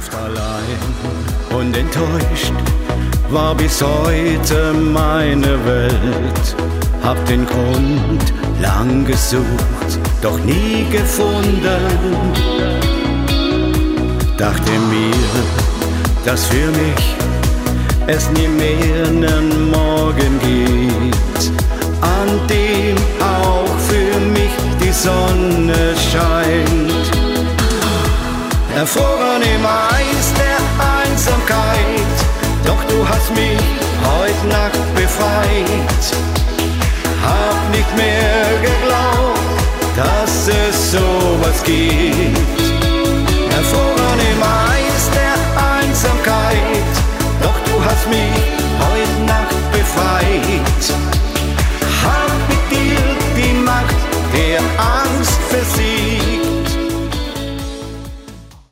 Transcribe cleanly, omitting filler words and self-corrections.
Oft allein und enttäuscht war bis heute meine Welt. Hab den Grund lang gesucht, doch nie gefunden. Dachte mir, dass für mich es nie mehr nen Morgen gibt, an dem auch für mich die Sonne scheint. Erfroren im Eis der Einsamkeit, doch du hast mich heut Nacht befreit. Hab nicht mehr geglaubt, dass es sowas gibt.